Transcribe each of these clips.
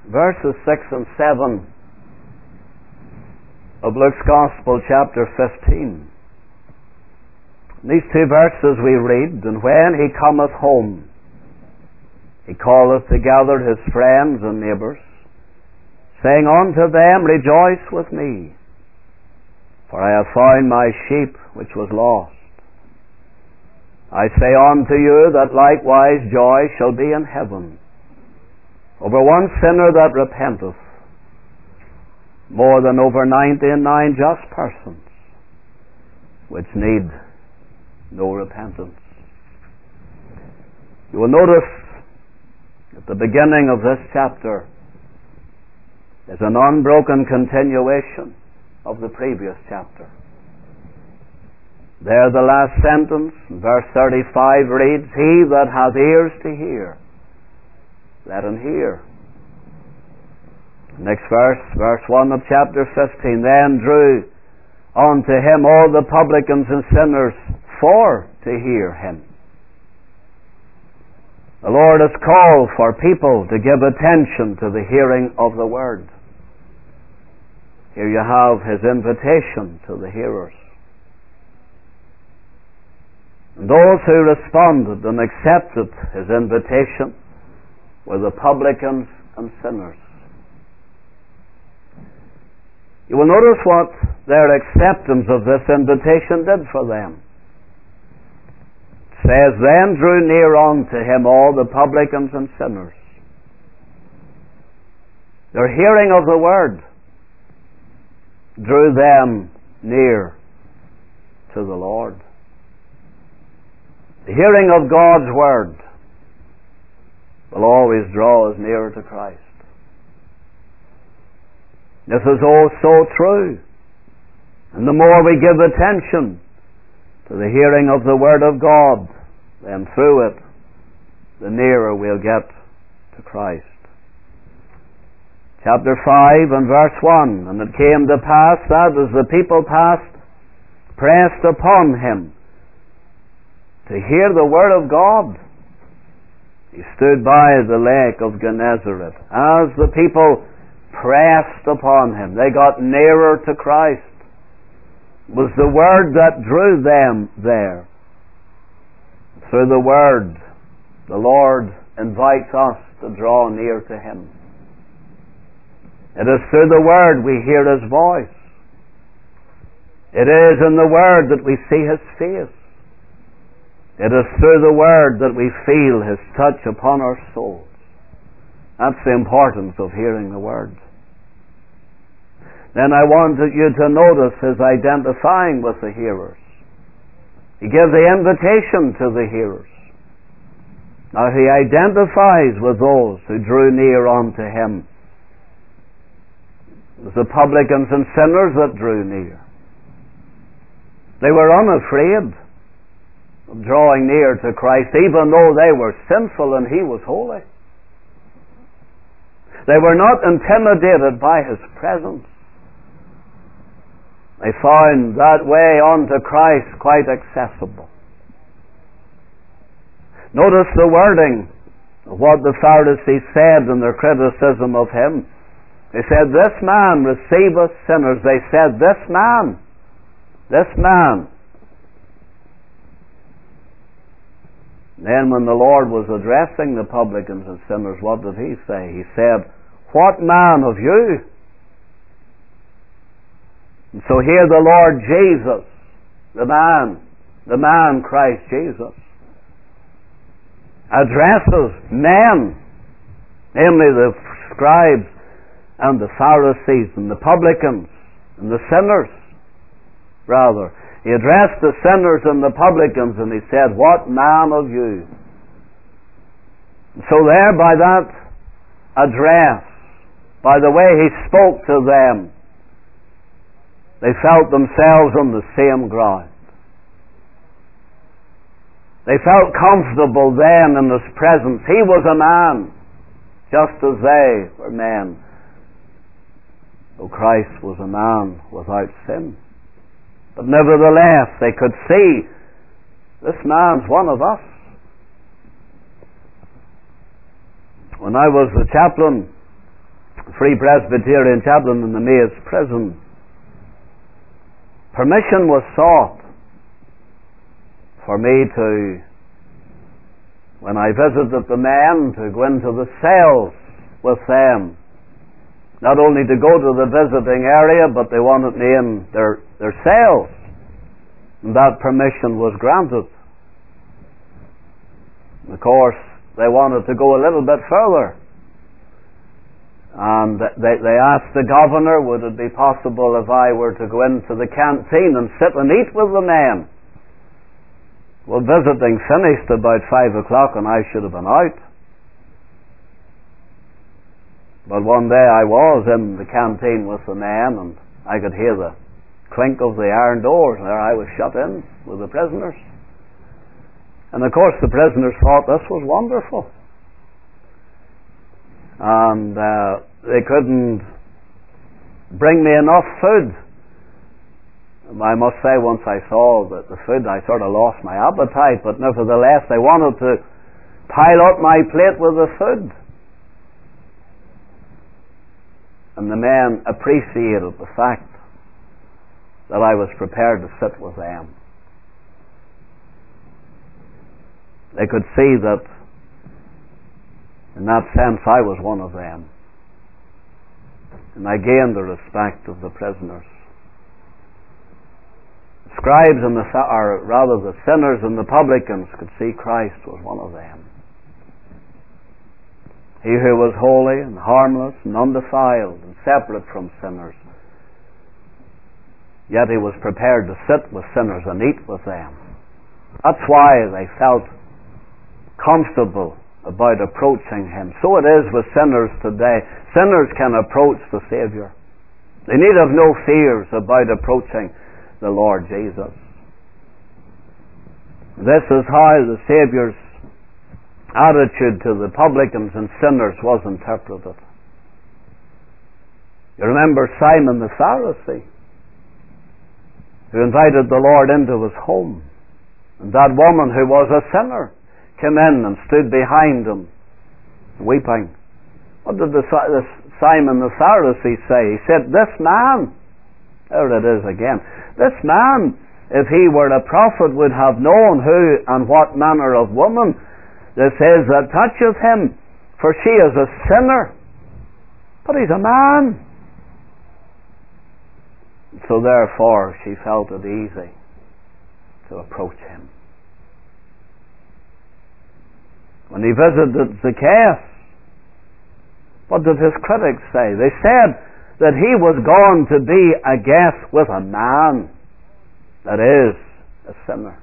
verses 6 and 7 of Luke's Gospel, chapter 15. These two verses we read, "And when he cometh home, he calleth together his friends and neighbours, saying unto them, Rejoice with me, for I have found my sheep which was lost. I say unto you that likewise joy shall be in heaven over one sinner that repenteth, more than over 99 just persons which need no repentance." You will notice at the beginning of this chapter is an unbroken continuation of the previous chapter. There the last sentence, verse 35, reads, "He that hath ears to hear, let him hear." Next verse, verse 1 of chapter 15, "Then drew unto him all the publicans and sinners for to hear him." The Lord has called for people to give attention to the hearing of the Word. Here you have his invitation to the hearers. And those who responded and accepted his invitation were the publicans and sinners. You will notice what their acceptance of this invitation did for them. It says, "Then drew near unto him all the publicans and sinners." Their hearing of the Word drew them near to the Lord. The hearing of God's Word will always draw us nearer to Christ. This is all so true. And the more we give attention to the hearing of the Word of God, then through it, the nearer we'll get to Christ. Chapter 5 and verse 1, "And it came to pass that as the people pressed upon him to hear the Word of God, he stood by the lake of Gennesaret." As the people pressed upon him, they got nearer to Christ. It was the Word that drew them there. Through the Word, the Lord invites us to draw near to him. It is through the Word we hear his voice. It is in the Word that we see his face. It is through the Word that we feel his touch upon our souls. That's the importance of hearing the Word. Then I wanted you to notice his identifying with the hearers. He gives the invitation to the hearers. Now he identifies with those who drew near unto him. It was the publicans and sinners that drew near. They were unafraid of drawing near to Christ, even though they were sinful and he was holy. They were not intimidated by his presence. They found that way unto Christ quite accessible. Notice the wording of what the Pharisees said in their criticism of him. They said, "This man receiveth sinners." They said, "This man. Then when the Lord was addressing the publicans and sinners, what did he say? He said, "What man of you?" And so here the Lord Jesus, the man Christ Jesus, addresses men, namely the scribes and the Pharisees and the publicans and the sinners, rather. He addressed the sinners and the publicans and he said, "What man of you?" And so there, by that address, by the way he spoke to them, they felt themselves on the same ground. They felt comfortable then in his presence. He was a man, just as they were men, though Christ was a man without sin. But nevertheless, they could see, this man's one of us. When I was the chaplain Free Presbyterian chaplain in the Maze prison. Permission was sought for me to, when I visited the men, to go into the cells with them. Not only to go to the visiting area, but they wanted me in their cells. And that permission was granted. And of course, they wanted to go a little bit further. And they asked the governor, would it be possible if I were to go into the canteen and sit and eat with the men? Well, visiting finished about 5 o'clock and I should have been out. But one day I was in the canteen with the men and I could hear the clink of the iron doors. There I was shut in with the prisoners. And of course the prisoners thought this was wonderful. And they couldn't bring me enough food. I must say, once I saw that the food, I sort of lost my appetite, but nevertheless they wanted to pile up my plate with the food. And the men appreciated the fact that I was prepared to sit with them. They could see that, in that sense, I was one of them. And I gained the respect of the prisoners. The scribes and the sinners and the publicans could see Christ was one of them. He who was holy and harmless and undefiled and separate from sinners. Yet he was prepared to sit with sinners and eat with them. That's why they felt comfortable about approaching him. So it is with sinners today. Sinners can approach the Savior. They need have no fears about approaching the Lord Jesus. This is how the Savior's attitude to the publicans and sinners was interpreted. You remember Simon the Pharisee, who invited the Lord into his home, and that woman who was a sinner came in and stood behind him weeping. What did Simon the Pharisee say? He said, this man, there it is again, this man, if he were a prophet, would have known who and what manner of woman this is that toucheth him, for she is a sinner. But he's a man. So therefore she felt it easy to approach him. When he visited Zacchaeus, what did his critics say? They said that he was going to be a guest with a man that is a sinner.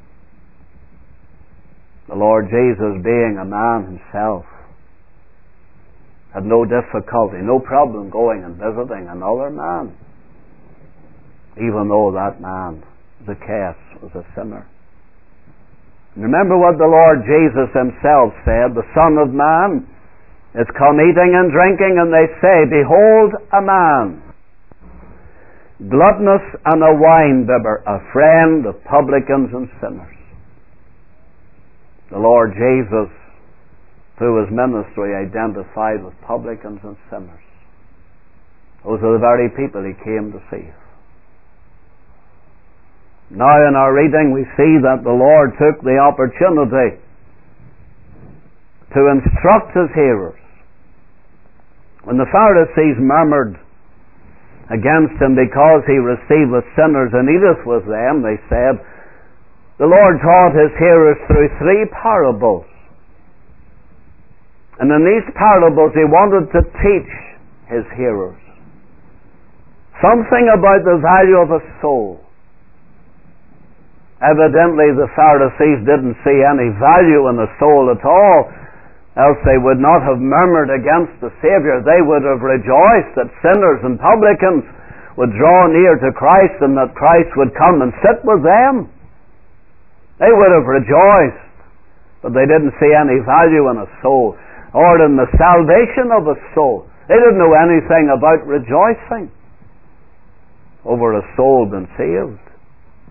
The Lord Jesus, being a man himself, had no difficulty, no problem going and visiting another man, even though that man, Zacchaeus, was a sinner. Remember what the Lord Jesus himself said, the Son of Man is come eating and drinking, and they say, behold a man, gluttonous and a winebibber, a friend of publicans and sinners. The Lord Jesus, through his ministry, identified with publicans and sinners. Those are the very people he came to save. Now in our reading we see that the Lord took the opportunity to instruct his hearers. When the Pharisees murmured against him because he receiveth sinners and eateth with them, they said, the Lord taught his hearers through 3 parables. And in these parables he wanted to teach his hearers something about the value of a soul. Evidently the Pharisees didn't see any value in the soul at all, else they would not have murmured against the Savior. They would have rejoiced that sinners and publicans would draw near to Christ and that Christ would come and sit with them. They would have rejoiced, but they didn't see any value in a soul or in the salvation of a soul. They didn't know anything about rejoicing over a soul being saved.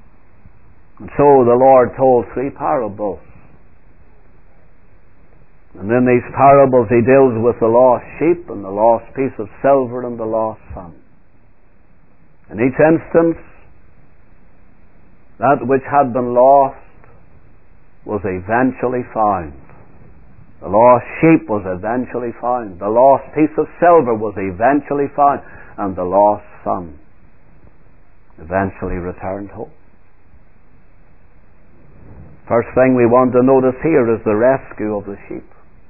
And so the Lord told 3 parables. And in these parables he deals with the lost sheep and the lost piece of silver and the lost son. In each instance, that which had been lost was eventually found. The lost sheep was eventually found. The lost piece of silver was eventually found. And the lost son eventually returned home. First thing we want to notice here is the rescue of the sheep.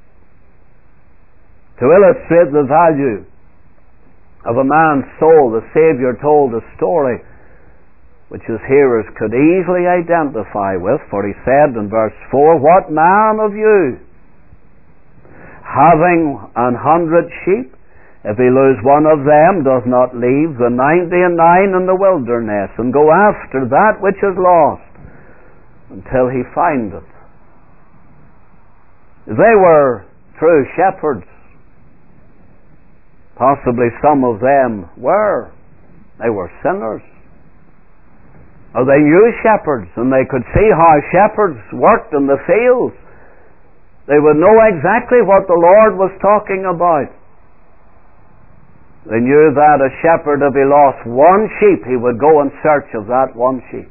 To illustrate the value of a man's soul, the Savior told a story which his hearers could easily identify with, for he said in verse 4, "What man of you, having 100 sheep, if he lose one of them, does not leave the 99 in the wilderness and go after that which is lost until he find it?" They were true shepherds. Possibly some of them were. They were sinners. Or they knew shepherds, and they could see how shepherds worked in the fields. They would know exactly what the Lord was talking about. They knew that a shepherd, if he lost one sheep, he would go in search of that one sheep.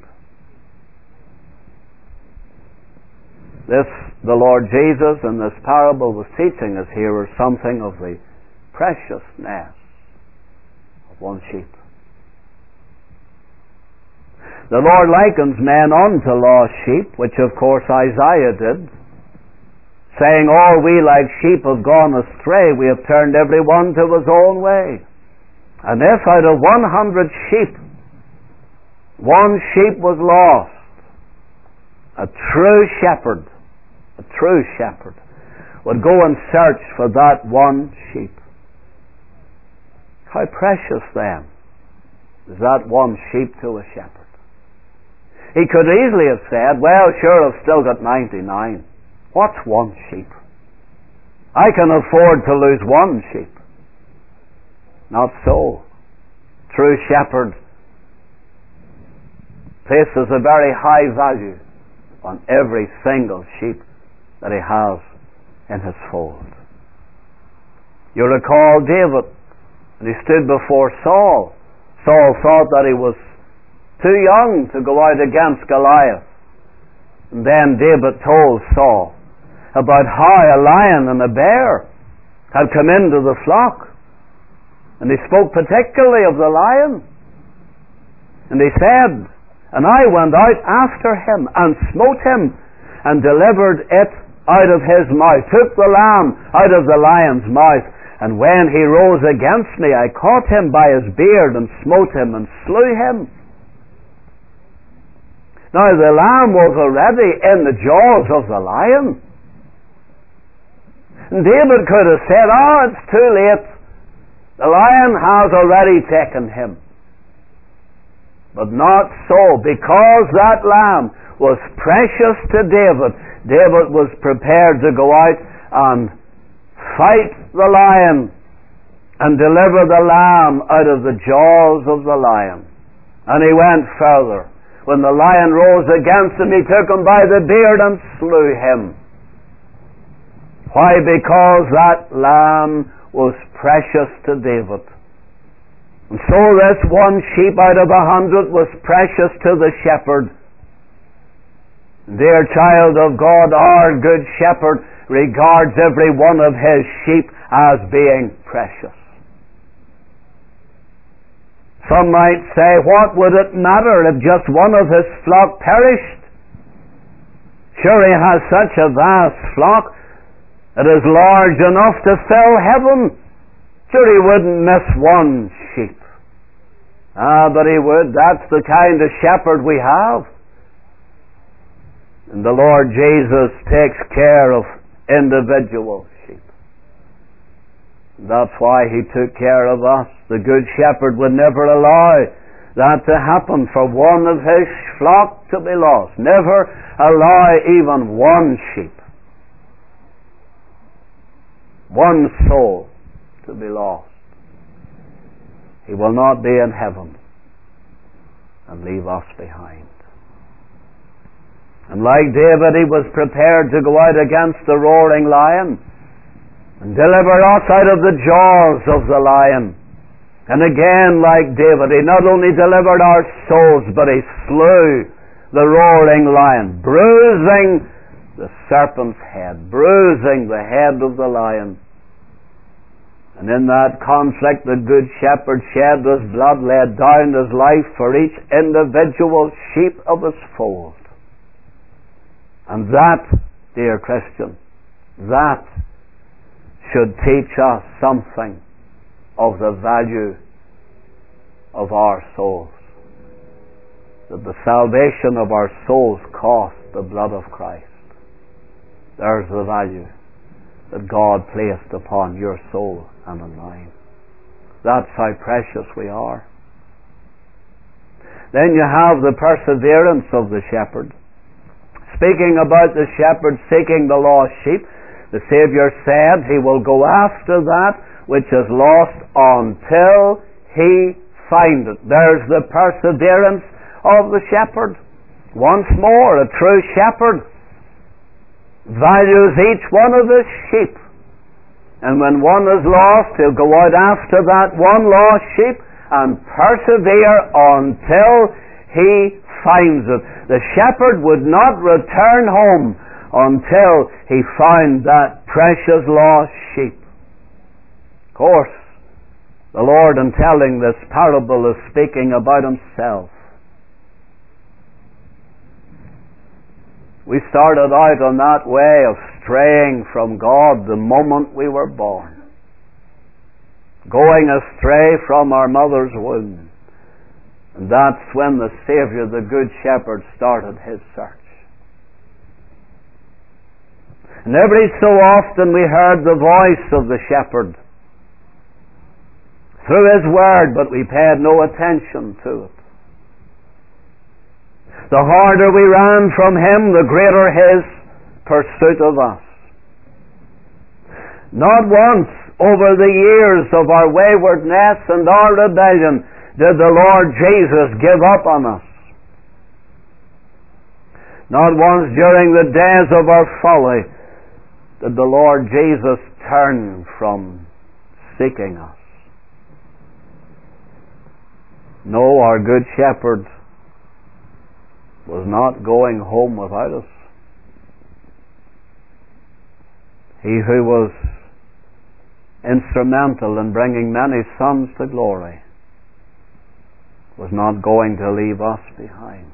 This, the Lord Jesus in this parable was teaching his hearers something of the preciousness of one sheep. The Lord likens men unto lost sheep, which of course Isaiah did, saying, "All we like sheep have gone astray, we have turned every one to his own way. And if out of 100 sheep, one sheep was lost, a true shepherd would go and search for that one sheep." How precious then is that one sheep to a shepherd? He could easily have said, "Well, sure, I've still got 99. What's one sheep? I can afford to lose one sheep." Not so. True shepherd places a very high value on every single sheep that he has in his fold. You recall David, and he stood before Saul. Saul thought that he was too young to go out against Goliath. And then David told Saul about how a lion and a bear had come into the flock. And he spoke particularly of the lion. And he said, "And I went out after him and smote him and delivered it out of his mouth, took the lamb out of the lion's mouth. And when he rose against me, I caught him by his beard and smote him and slew him." Now the lamb was already in the jaws of the lion. And David could have said, "Oh, it's too late. The lion has already taken him." But not so. Because that lamb was precious to David, David was prepared to go out and fight the lion and deliver the lamb out of the jaws of the lion. And he went further. When the lion rose against him, he took him by the beard and slew him. Why? Because that lamb was precious to David. And so this one sheep out of 100 was precious to the shepherd. Dear child of God, our good shepherd regards every one of his sheep as being precious. Some might say, what would it matter if just one of his flock perished? Sure, he has such a vast flock, it is large enough to fill heaven. Sure, he wouldn't miss one sheep. But he would. That's the kind of shepherd we have. And the Lord Jesus takes care of individual sheep. That's why he took care of us. The Good Shepherd would never allow that to happen, for one of his flock to be lost. Never allow even one sheep, one soul to be lost. He will not be in heaven and leave us behind. And like David, he was prepared to go out against the roaring lion and deliver us out of the jaws of the lion. And again, like David, he not only delivered our souls, but he slew the roaring lion, bruising the serpent's head, bruising the head of the lion. And in that conflict, the Good Shepherd shed his blood, laid down his life for each individual sheep of his fold. And that, dear Christian, that should teach us something of the value of our souls. That the salvation of our souls cost the blood of Christ. There's the value that God placed upon your soul and in mine. That's how precious we are. Then you have the perseverance of the shepherd. Speaking about the shepherd seeking the lost sheep, the Saviour said he will go after that which is lost until he find it. There's the perseverance of the shepherd. Once more, a true shepherd values each one of his sheep. And when one is lost, he'll go out after that one lost sheep and persevere until he finds it. The shepherd would not return home until he found that precious lost sheep. Of course, the Lord, in telling this parable, is speaking about himself. We started out on that way of straying from God the moment we were born, going astray from our mother's womb. And that's when the Saviour, the Good Shepherd, started his search. And every so often we heard the voice of the shepherd through his word, but we paid no attention to it. The harder we ran from him, the greater his pursuit of us. Not once over the years of our waywardness and our rebellion did the Lord Jesus give up on us. Not once during the days of our folly did the Lord Jesus turn from seeking us. No, our Good Shepherd was not going home without us. He who was instrumental in bringing many sons to glory was not going to leave us behind.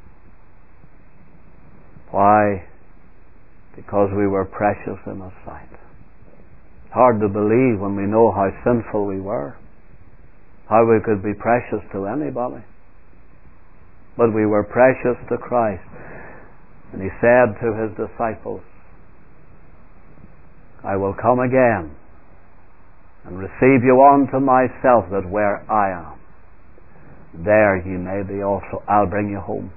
Why? Because we were precious in His sight. It's hard to believe when we know how sinful we were, how we could be precious to anybody. But we were precious to Christ. And He said to His disciples, I will come again and receive you unto myself, that where I am, there ye may be also. I'll bring you home.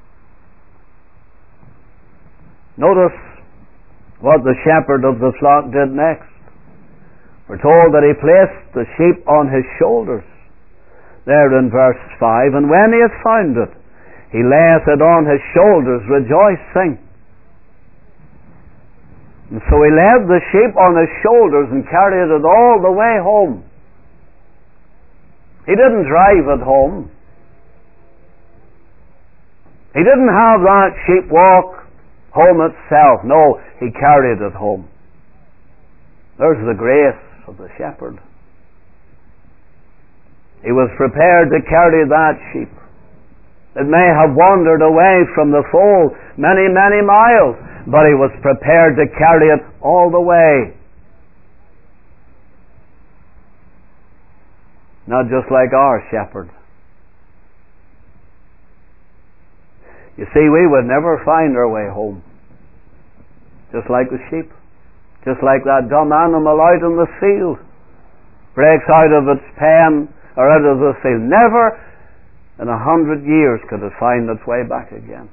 Notice what the shepherd of the flock did next. We're told that he placed the sheep on his shoulders, there in verse 5, and when he had found it, he layeth it on his shoulders, rejoicing. And so he laid the sheep on his shoulders and carried it all the way home. He didn't drive it home. He didn't have that sheep walk home itself. No, he carried it home. There's the grace of the shepherd. He was prepared to carry that sheep. It may have wandered away from the fold many, many miles, but he was prepared to carry it all the way. Not just like our shepherd. You see, we would never find our way home. Just like the sheep. Just like that dumb animal out in the field. Breaks out of its pen or out of the field. Never in 100 years could it find its way back again.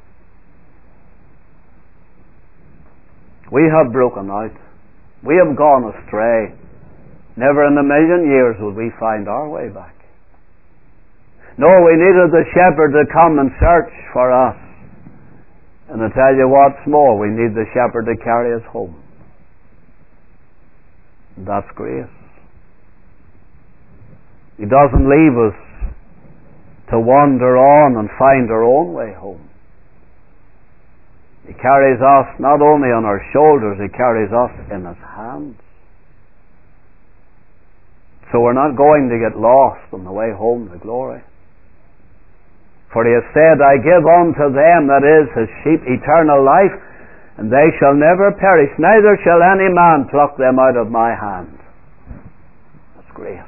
We have broken out. We have gone astray. Never in a million years would we find our way back. No, we needed the shepherd to come and search for us. And I tell you what's more, we need the shepherd to carry us home. And that's grace. He doesn't leave us to wander on and find our own way home. He carries us not only on our shoulders, He carries us in His hands. So we're not going to get lost on the way home to glory. For He has said, I give unto them, that is, His sheep, eternal life, and they shall never perish, neither shall any man pluck them out of my hand. That's grace.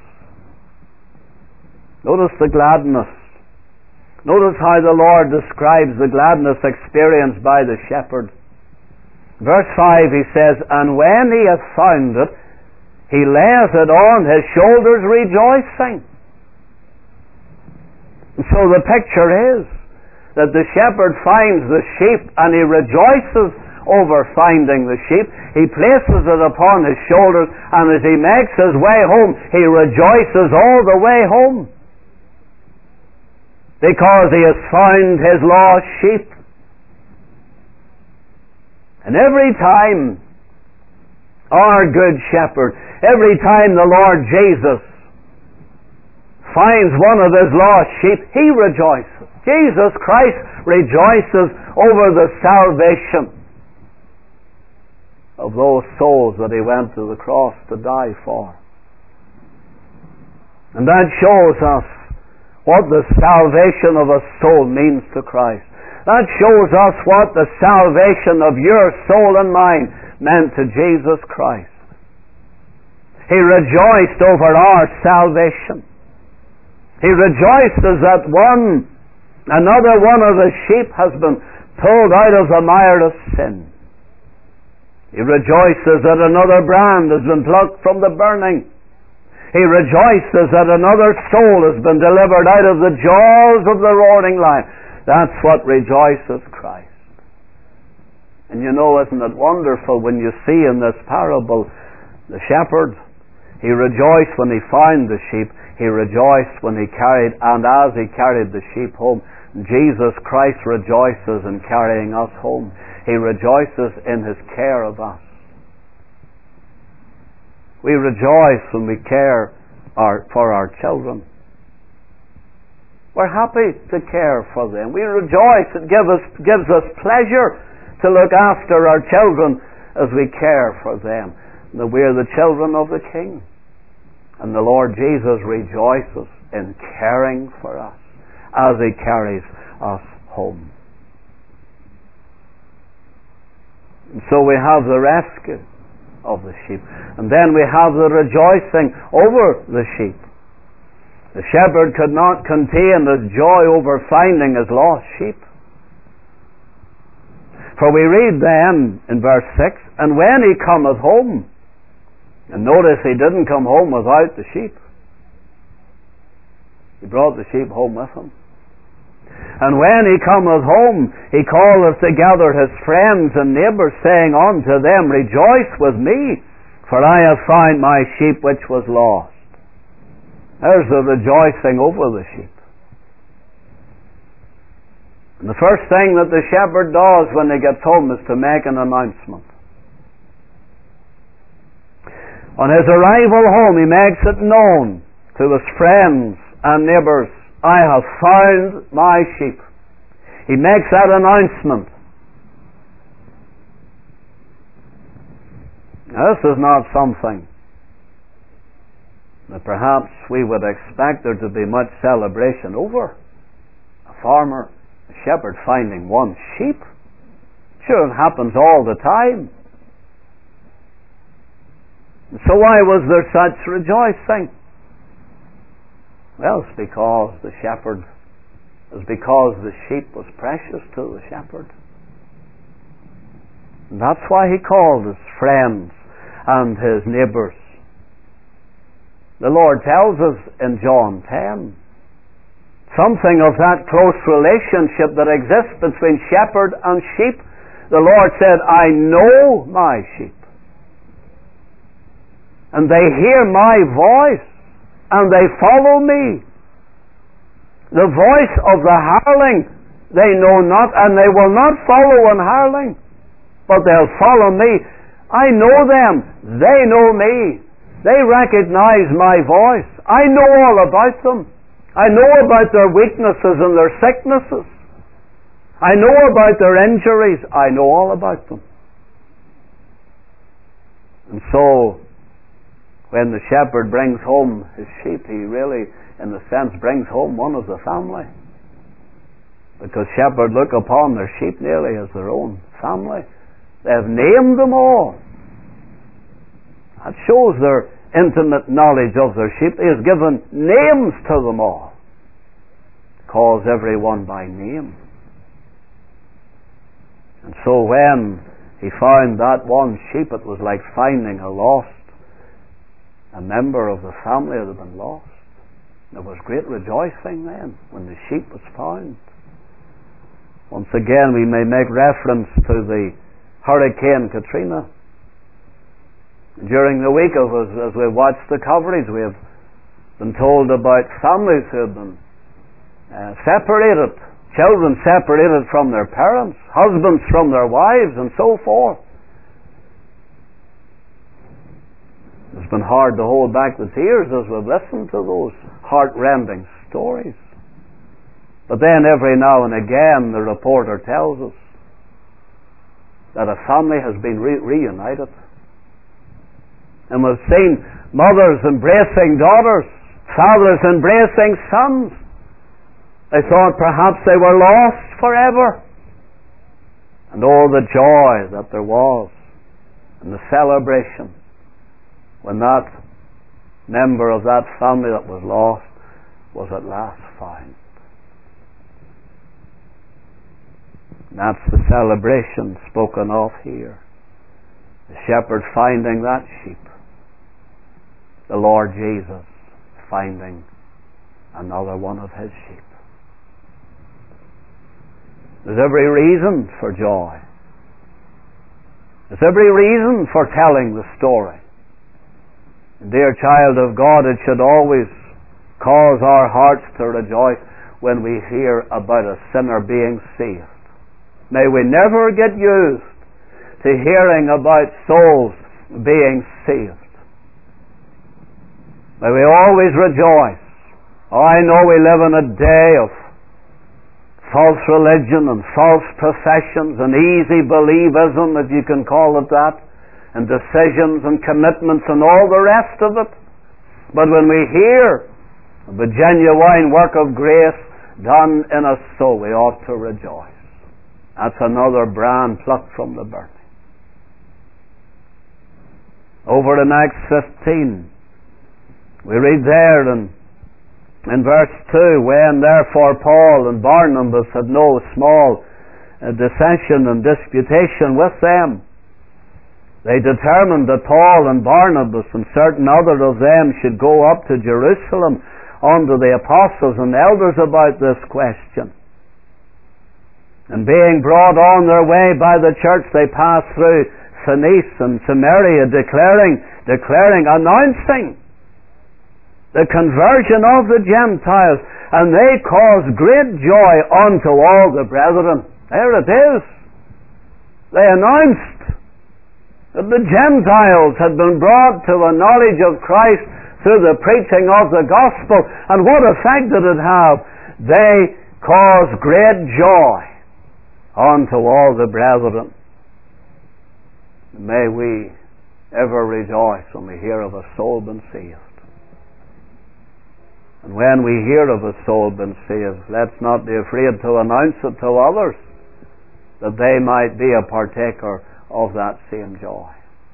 Notice the gladness. Notice how the Lord describes the gladness experienced by the shepherd. Verse 5, He says, and when he hath found it, he layeth it on his shoulders rejoicing. And so the picture is that the shepherd finds the sheep and he rejoices over finding the sheep. He places it upon his shoulders, and as he makes his way home, he rejoices all the way home, because he has found his lost sheep. And every time our good shepherd, every time the Lord Jesus finds one of his lost sheep, he rejoices. Jesus Christ rejoices over the salvation of those souls that he went to the cross to die for. And that shows us what the salvation of a soul means to Christ. That shows us what the salvation of your soul and mine meant to Jesus Christ. He rejoiced over our salvation. He rejoices that another one of his sheep has been pulled out of the mire of sin. He rejoices that another brand has been plucked from the burning. He rejoices that another soul has been delivered out of the jaws of the roaring lion. That's what rejoices Christ. And you know, isn't it wonderful when you see in this parable the shepherd? He rejoiced when he found the sheep. He rejoiced when he carried, and as he carried the sheep home. Jesus Christ rejoices in carrying us home. He rejoices in his care of us. We rejoice when we care for our children. We're happy to care for them. We rejoice. It gives us pleasure to look after our children as we care for them. That we're the children of the King. And the Lord Jesus rejoices in caring for us as he carries us home. And so we have the rescue of the sheep. And then we have the rejoicing over the sheep. The shepherd could not contain his joy over finding his lost sheep. For we read then in verse 6, and when he cometh home, and notice he didn't come home without the sheep. He brought the sheep home with him. And when he cometh home, he calleth together his friends and neighbours, saying unto them, rejoice with me, for I have found my sheep which was lost. There's the rejoicing over the sheep. And the first thing that the shepherd does when he gets home is to make an announcement. On his arrival home, he makes it known to his friends and neighbours, I have found my sheep. He makes that announcement. Now, this is not something that perhaps we would expect there to be much celebration over. A farmer, a shepherd finding one sheep. Sure, it happens all the time. So why was there such rejoicing? Well, it's because the sheep was precious to the shepherd. And that's why he called his friends and his neighbours. The Lord tells us in John 10 something of that close relationship that exists between shepherd and sheep. The Lord said, I know my sheep, and they hear my voice, and they follow me. The voice of the hireling they know not, and they will not follow an hireling, but they'll follow me. I know them, they know me. They recognize my voice. I know all about them. I know about their weaknesses and their sicknesses. I know about their injuries. I know all about them. And so, when the shepherd brings home his sheep, he really, in a sense, brings home one of the family. Because shepherds look upon their sheep nearly as their own family. They've named them all. That shows their intimate knowledge of their sheep. He has given names to them all. Calls everyone by name. And so when he found that one sheep, it was like finding a member of the family that had been lost. There was great rejoicing then when the sheep was found. Once again, we may make reference to the Hurricane Katrina. During the week, as we watched the coverage, we have been told about families who have been separated, children separated from their parents, husbands from their wives, and so forth. It's been hard to hold back the tears as we've listened to those heart-rending stories. But then every now and again the reporter tells us that a family has been reunited. And we've seen mothers embracing daughters, fathers embracing sons. They thought perhaps they were lost forever. And all the joy that there was and the celebration when that member of that family that was lost was at last found. And that's the celebration spoken of here. The shepherd finding that sheep. The Lord Jesus finding another one of his sheep. There's every reason for joy. There's every reason for telling the story. Dear child of God, it should always cause our hearts to rejoice when we hear about a sinner being saved. May we never get used to hearing about souls being saved. May we always rejoice. Oh, I know we live in a day of false religion and false professions and easy believism, if you can call it that, and decisions and commitments and all the rest of it. But when we hear of the genuine work of grace done in us, so we ought to rejoice. That's another brand plucked from the burning. Over in Acts 15, we read there in verse 2, when therefore Paul and Barnabas had no small dissension and disputation with them, they determined that Paul and Barnabas and certain other of them should go up to Jerusalem unto the apostles and elders about this question. And being brought on their way by the church, they passed through Phoenicia and Samaria, declaring, announcing the conversion of the Gentiles, and they caused great joy unto all the brethren. There it is. They announced that the Gentiles had been brought to a knowledge of Christ through the preaching of the gospel. And what effect did it have? They caused great joy unto all the brethren. May we ever rejoice when we hear of a soul being saved. And when we hear of a soul being saved, let's not be afraid to announce it to others, that they might be a partaker of that same joy.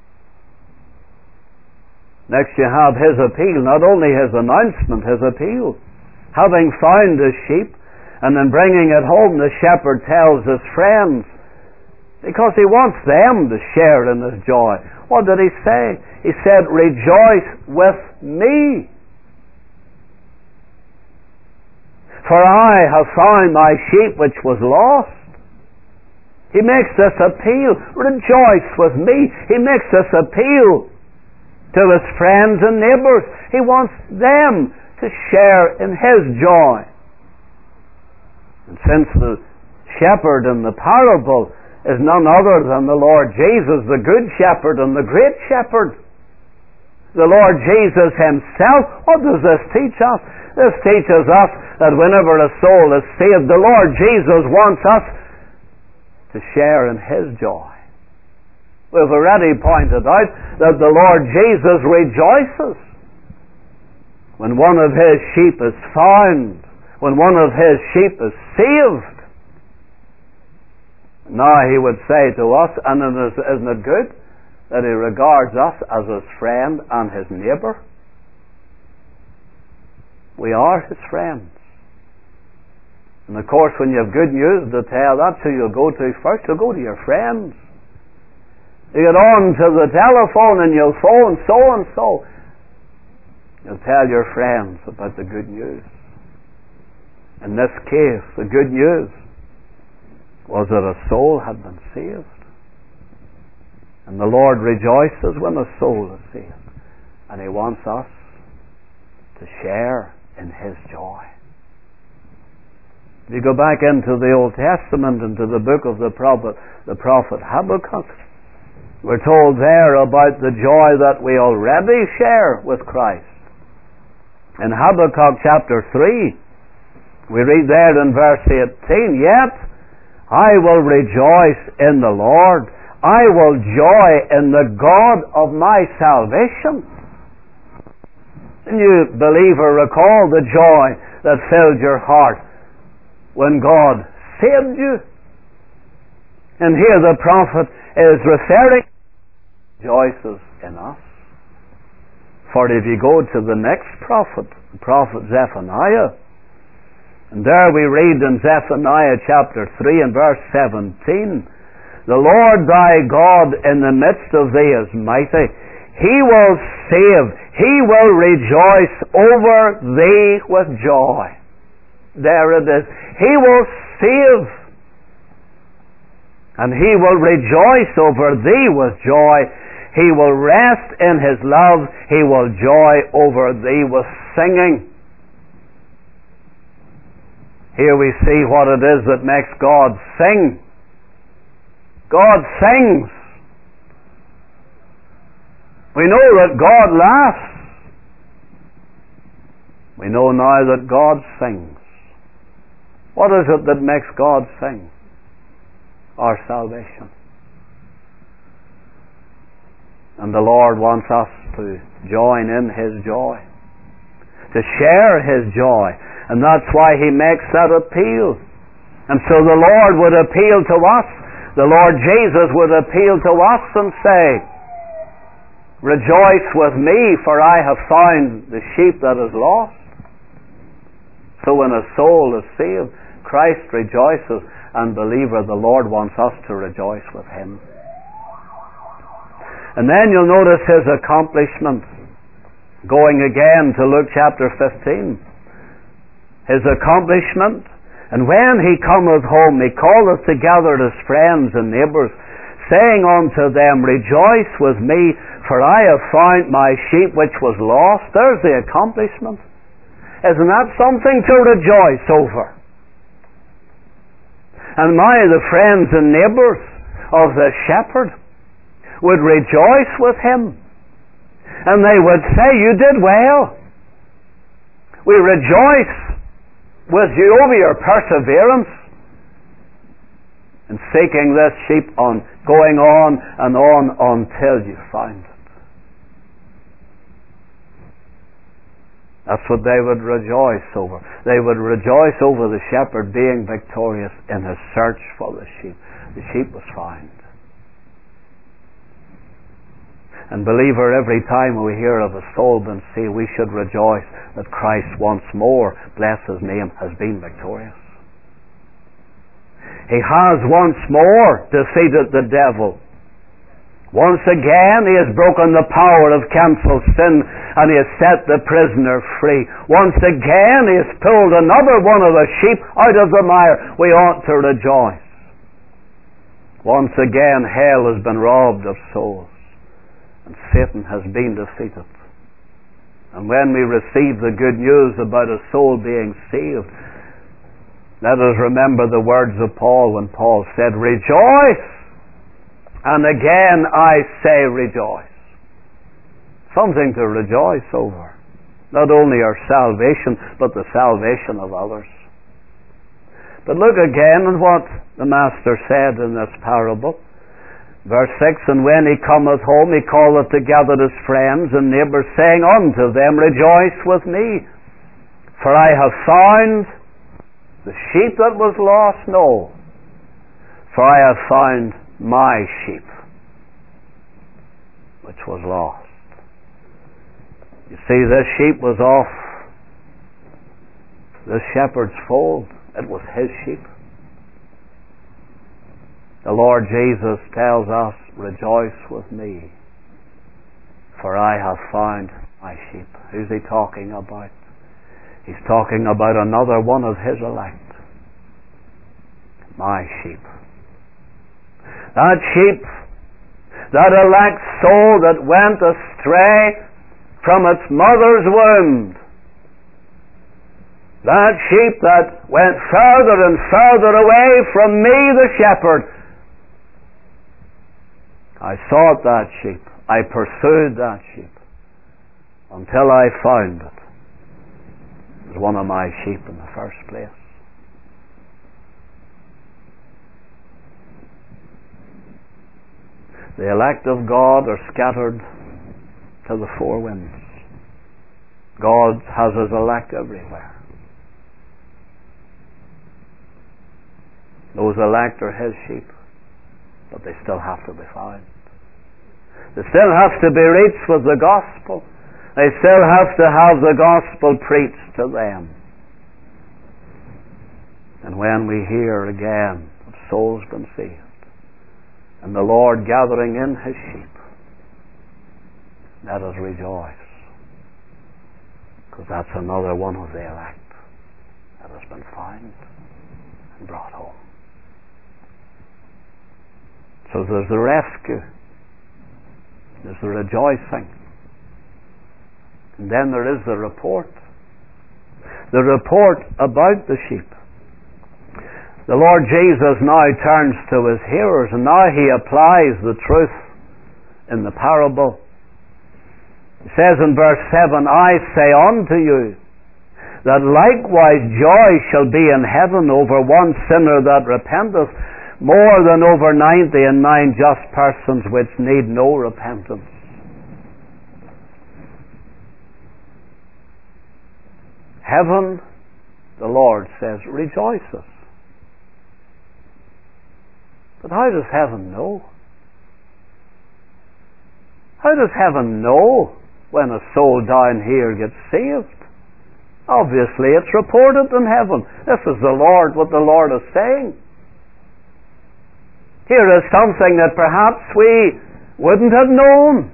Next you have his appeal, not only his announcement, his appeal. Having found the sheep, and in bringing it home, the shepherd tells his friends, because he wants them to share in his joy. What did he say? He said, rejoice with me, for I have found my sheep which was lost. He makes this appeal, rejoice with me. He makes this appeal to his friends and neighbors. He wants them to share in his joy. And since the shepherd in the parable is none other than the Lord Jesus, the good shepherd and the great shepherd. The Lord Jesus himself. What does this teach us? This teaches us that whenever a soul is saved, the Lord Jesus wants us to share in his joy. We've already pointed out that the Lord Jesus rejoices when one of his sheep is found, when one of his sheep is saved. Now he would say to us, and isn't it good that he regards us as his friend and his neighbour? We are his friends. And of course, when you have good news to tell, that's who you'll go to first. You'll go to your friends. You get on to the telephone and you'll phone so and so. You'll tell your friends about the good news. In this case, the good news was that a soul had been saved. And the Lord rejoices when a soul is saved. And he wants us to share in his joy. If you go back into the Old Testament, into the book of the prophet Habakkuk, we're told there about the joy that we already share with Christ. In Habakkuk chapter 3, we read there in verse 18, "Yet I will rejoice in the Lord. I will joy in the God of my salvation." And you, believer, recall the joy that filled your heart when God saved you. And here the prophet is referring, rejoices in us. For if you go to the next prophet, the prophet Zephaniah, and there we read in Zephaniah chapter 3 and verse 17, "The Lord thy God in the midst of thee is mighty. He will save. He will rejoice over thee with joy." There it is. He will save. And he will rejoice over thee with joy. He will rest in his love. He will joy over thee with singing. Here we see what it is that makes God sing. God sings. We know that God laughs. We know now that God sings. What is it that makes God sing? Our salvation. And the Lord wants us to join in his joy, to share his joy. And that's why he makes that appeal. And so the Lord would appeal to us. The Lord Jesus would appeal to us and say, "Rejoice with me, for I have found the sheep that is lost." So when a soul is saved, Christ rejoices, and believer, the Lord wants us to rejoice with him. And then you'll notice his accomplishment. Going again to Luke chapter 15. His accomplishment. "And when he cometh home, he calleth together his friends and neighbours, saying unto them, Rejoice with me, for I have found my sheep which was lost." There's the accomplishment. Isn't that something to rejoice over? And the friends and neighbours of the shepherd would rejoice with him. And they would say, "You did well. We rejoice with you over your perseverance in seeking this sheep, on going on and on until you found it." That's what they would rejoice over. They would rejoice over the shepherd being victorious in his search for the sheep. The sheep was found. And believer, every time we hear of a soul being saved, we should rejoice that Christ once more, bless his name, has been victorious. He has once more defeated the devil. Once again he has broken the power of cancelled sin, and he has set the prisoner free. Once again he has pulled another one of the sheep out of the mire. We ought to rejoice. Once again hell has been robbed of souls, and Satan has been defeated. And when we receive the good news about a soul being saved, Let us remember the words of Paul when Paul said, "Rejoice!" And again I say rejoice. Something to rejoice over. Not only our salvation, but the salvation of others. But look again at what the Master said in this parable. Verse 6, "And when he cometh home, he calleth together his friends and neighbours, saying unto them, Rejoice with me, for I have found the sheep that was lost. No, for I have found my sheep, which was lost." You see, this sheep was off the shepherd's fold. It was his sheep. The Lord Jesus tells us, "Rejoice with me, for I have found my sheep." Who's he talking about? He's talking about another one of his elect. My sheep. That sheep, that elect soul that went astray from its mother's womb. That sheep that went further and further away from me, the shepherd. I sought that sheep. I pursued that sheep until I found it. It was one of my sheep in the first place. The elect of God are scattered to the four winds. God has his elect everywhere. Those elect are his sheep, but they still have to be found. They still have to be reached with the gospel. They still have to have the gospel preached to them. And when we hear again of souls been saved, and the Lord gathering in his sheep, let us rejoice, because that's another one of the elect that has been found and brought home. So there's the rescue, there's the rejoicing, and then there is the report about the sheep. The Lord Jesus now turns to his hearers, and now he applies the truth in the parable. He says in verse 7, "I say unto you, that likewise joy shall be in heaven over one sinner that repenteth, more than over 99 just persons which need no repentance." Heaven, the Lord says, rejoices. But how does heaven know? How does heaven know when a soul down here gets saved? Obviously, it's reported in heaven. This is what the Lord is saying. Here is something that perhaps we wouldn't have known.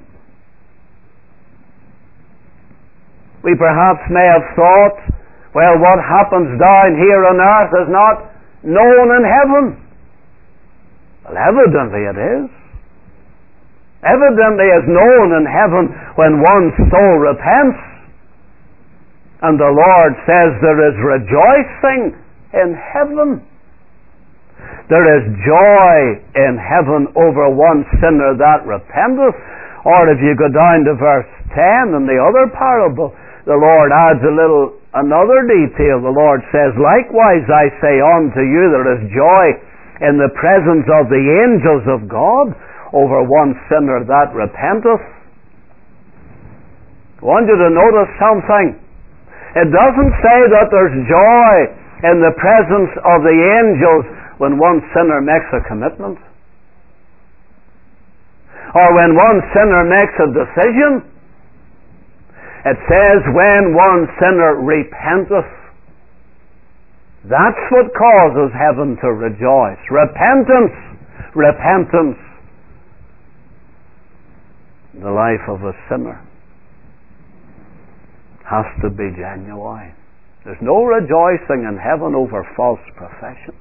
We perhaps may have thought, well, what happens down here on earth is not known in heaven. Well, evidently it is. Evidently it's known in heaven when one soul repents. And the Lord says there is rejoicing in heaven. There is joy in heaven over one sinner that repenteth. Or if you go down to verse 10 in the other parable, the Lord adds another detail. The Lord says, "Likewise I say unto you, there is joy in the presence of the angels of God over one sinner that repenteth." I want you to notice something. It doesn't say that there's joy in the presence of the angels when one sinner makes a commitment, or when one sinner makes a decision. It says when one sinner repenteth. That's what causes heaven to rejoice. Repentance. Repentance. The life of a sinner has to be genuine. There's no rejoicing in heaven over false professions.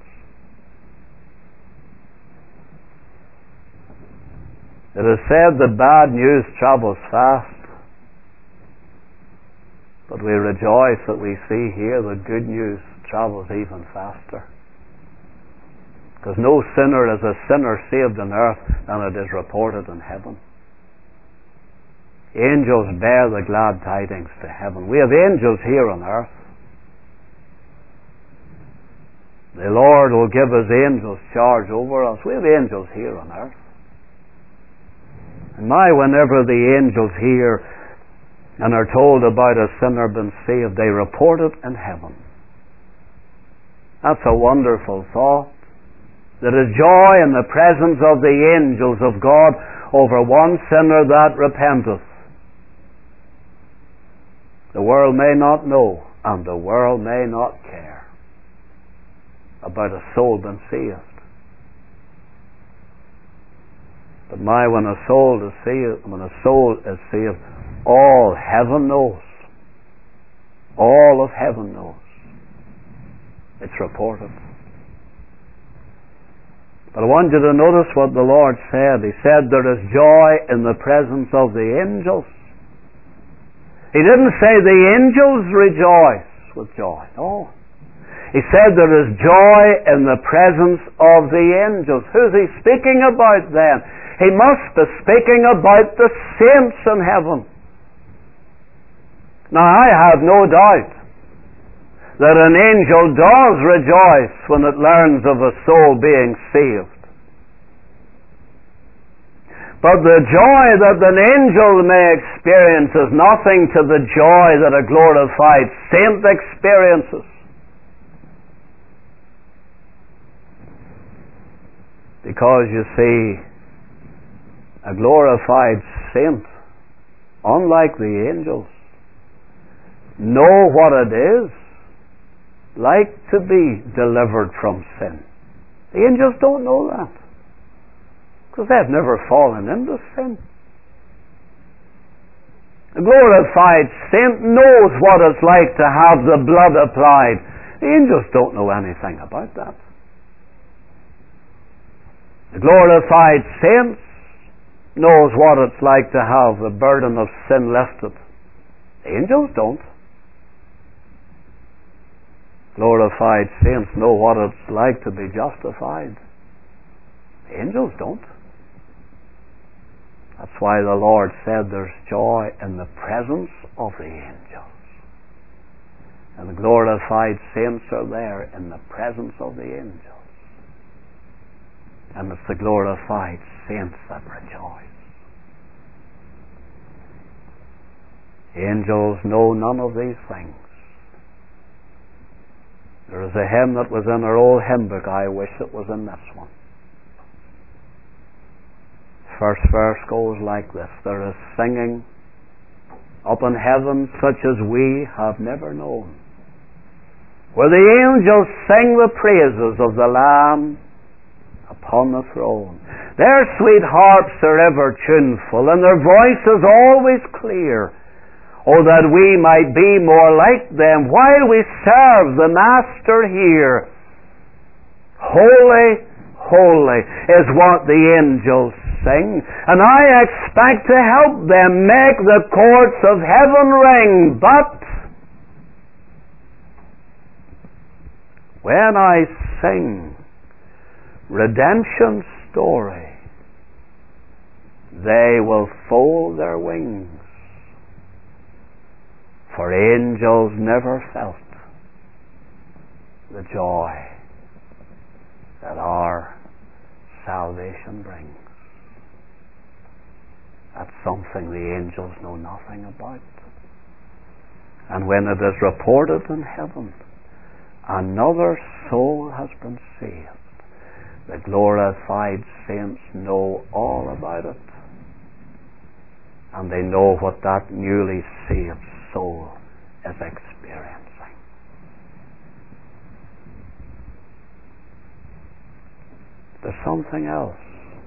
It is said that bad news travels fast, but we rejoice that we see here that good news travels even faster. Because no sooner is a sinner saved on earth than it is reported in heaven. Angels bear the glad tidings to heaven. We have angels here on earth. The Lord will give His angels charge over us. We have angels here on earth. And whenever the angels hear and are told about a sinner being saved, they report it in heaven. That's a wonderful thought. There is joy in the presence of the angels of God over one sinner that repenteth. The world may not know, and the world may not care about a soul being saved. But when a soul is saved, all heaven knows. All of heaven knows. It's reported. But I want you to notice what the Lord said. He said there is joy in the presence of the angels. He didn't say the angels rejoice with joy. No. He said there is joy in the presence of the angels. Who's He speaking about then? He must be speaking about the saints in heaven. Now I have no doubt that an angel does rejoice when it learns of a soul being saved. But the joy that an angel may experience is nothing to the joy that a glorified saint experiences. Because you see, a glorified saint, unlike the angels, know what it is like to be delivered from sin. The angels don't know that, because they've never fallen into sin. A glorified saint knows what it's like to have the blood applied. The angels don't know anything about that. The glorified saint knows what it's like to have the burden of sin lifted. The angels don't. Glorified saints know what it's like to be justified. The angels don't. That's why the Lord said there's joy in the presence of the angels. And the glorified saints are there in the presence of the angels. And it's the glorified saints that rejoice. Angels know none of these things. There is a hymn that was in our old hymn book. I wish it was in this one. First verse goes like this: there is singing up in heaven such as we have never known, where the angels sing the praises of the Lamb upon the throne. Their sweet harps are ever tuneful, and their voices always clear. Oh, that we might be more like them while we serve the Master here. Holy, holy is what the angels sing, and I expect to help them make the courts of heaven ring. But when I sing redemption's story, they will fold their wings, for angels never felt the joy that our salvation brings. That's something the angels know nothing about. And when it is reported in heaven, another soul has been saved, the glorified saints know all about it. And they know what that newly saved soul is experiencing. There's something else.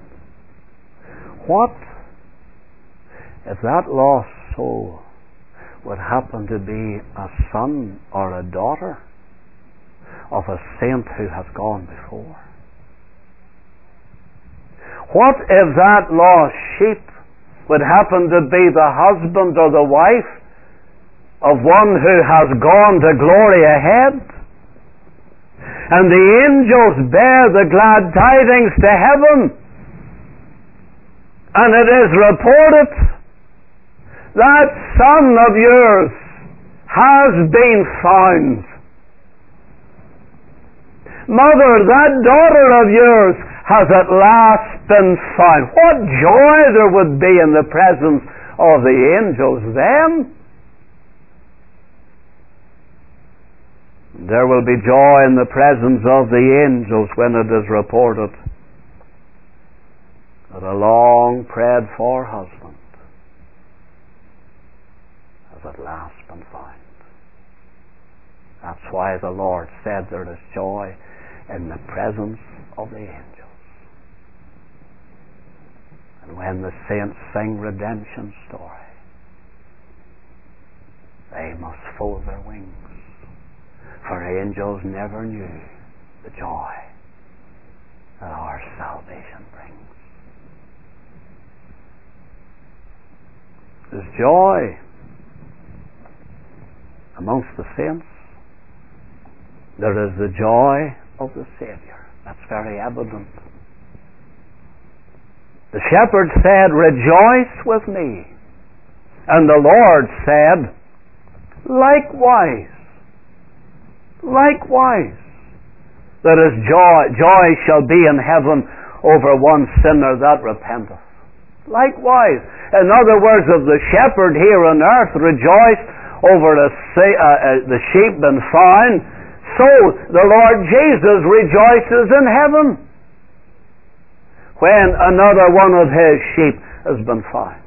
What if that lost soul would happen to be a son or a daughter of a saint who has gone before? What if that lost sheep would happen to be the husband or the wife of one who has gone to glory ahead? And the angels bear the glad tidings to heaven. And it is reported, that son of yours has been found. Mother, that daughter of yours has at last been found. What joy there would be in the presence of the angels then. There will be joy in the presence of the angels when it is reported that a long prayed for husband has at last been found. That's why the Lord said there is joy in the presence of the angels. And when the saints sing redemption story, they must fold their wings, for angels never knew the joy that our salvation brings. There's joy amongst the saints. There is the joy of the Savior. That's very evident. The shepherd said, "Rejoice with me." And the Lord said, Likewise, there is joy shall be in heaven over one sinner that repenteth. Likewise. In other words, if the shepherd here on earth rejoiced over the sheep being found, so the Lord Jesus rejoices in heaven when another one of his sheep has been found.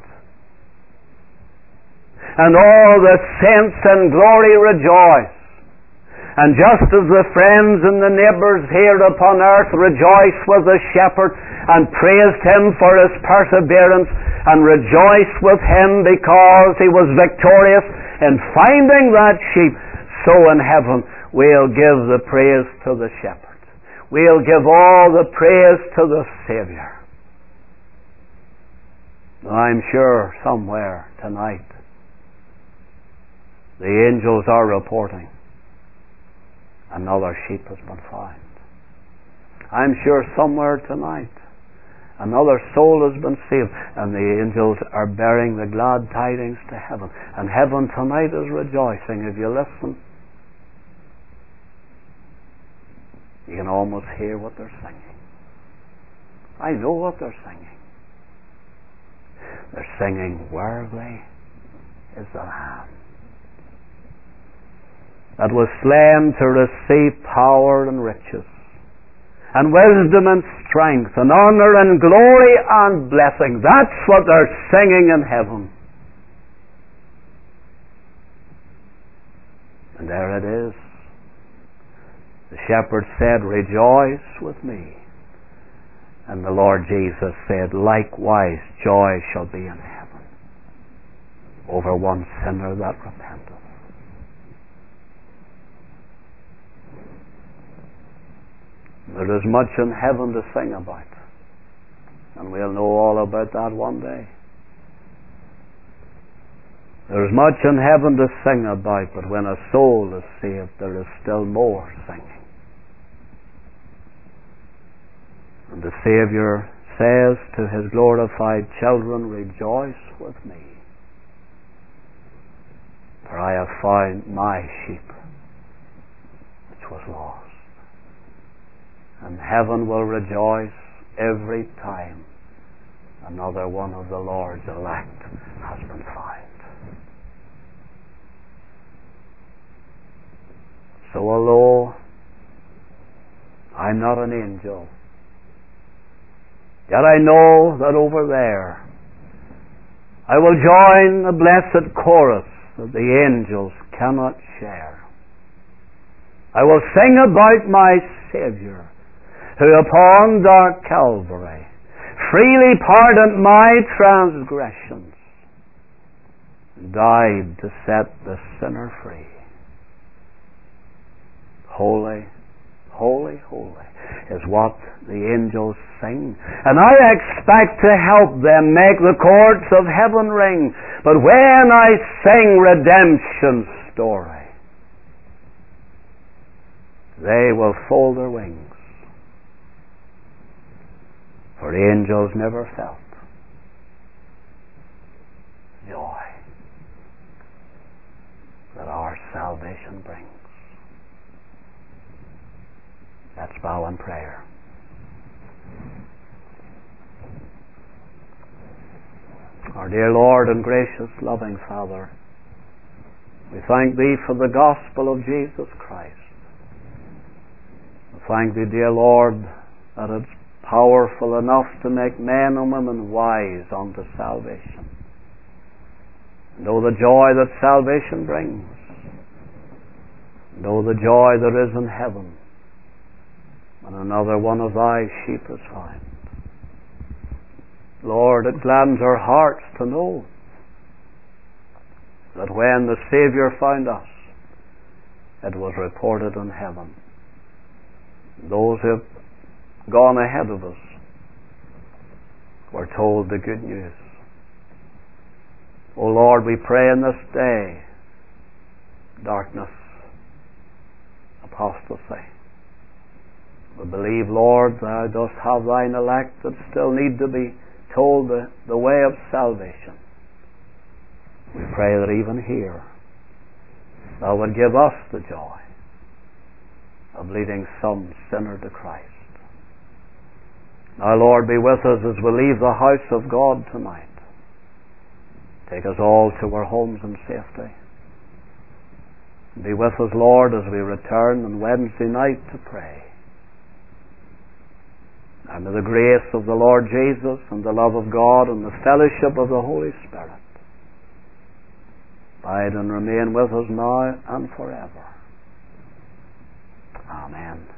And all the saints in glory rejoice. And just as the friends and the neighbours here upon earth rejoiced with the shepherd and praised him for his perseverance and rejoiced with him because he was victorious in finding that sheep, so in heaven we'll give the praise to the shepherd. We'll give all the praise to the Saviour. I'm sure somewhere tonight the angels are reporting another sheep has been found. I'm sure somewhere tonight another soul has been saved, and the angels are bearing the glad tidings to heaven. And heaven tonight is rejoicing. If you listen, you can almost hear what they're singing. I know what they're singing. They're singing, "Worthy is the Lamb that was slain to receive power and riches, and wisdom and strength, and honor and glory and blessing." That's what they're singing in heaven. And there it is. The shepherd said, "Rejoice with me." And the Lord Jesus said, "Likewise joy shall be in heaven over one sinner that repenteth." There is much in heaven to sing about, and we'll know all about that one day. There is much in heaven to sing about, but when a soul is saved, there is still more singing. And the Saviour says to his glorified children, "Rejoice with me, for I have found my sheep which was lost." And heaven will rejoice every time another one of the Lord's elect has been found. So although I'm not an angel, yet I know that over there I will join the blessed chorus that the angels cannot share. I will sing about my Saviour, who upon dark Calvary freely pardoned my transgressions and died to set the sinner free. Holy, holy, holy is what the angels sing, and I expect to help them make the courts of heaven ring. But when I sing redemption's story, they will fold their wings, for angels never felt joy that our salvation brings. Let's bow in prayer. Our dear Lord and gracious, loving Father, we thank Thee for the gospel of Jesus Christ. We thank Thee, dear Lord, that it's powerful enough to make men and women wise unto salvation. Know the joy that salvation brings. Know the joy there is in heaven when another one of Thy sheep is found. Lord, it gladdens our hearts to know that when the Saviour found us, it was reported in heaven. Those who have gone ahead of us were told the good news. O Lord, we pray in this day, darkness, apostasy. We believe, Lord, Thou dost have Thine elect that still need to be told the way of salvation. We pray that even here Thou would give us the joy of leading some sinner to Christ. Now, Lord, be with us as we leave the house of God tonight. Take us all to our homes in safety. Be with us, Lord, as we return on Wednesday night to pray. And may the grace of the Lord Jesus and the love of God and the fellowship of the Holy Spirit abide and remain with us now and forever. Amen.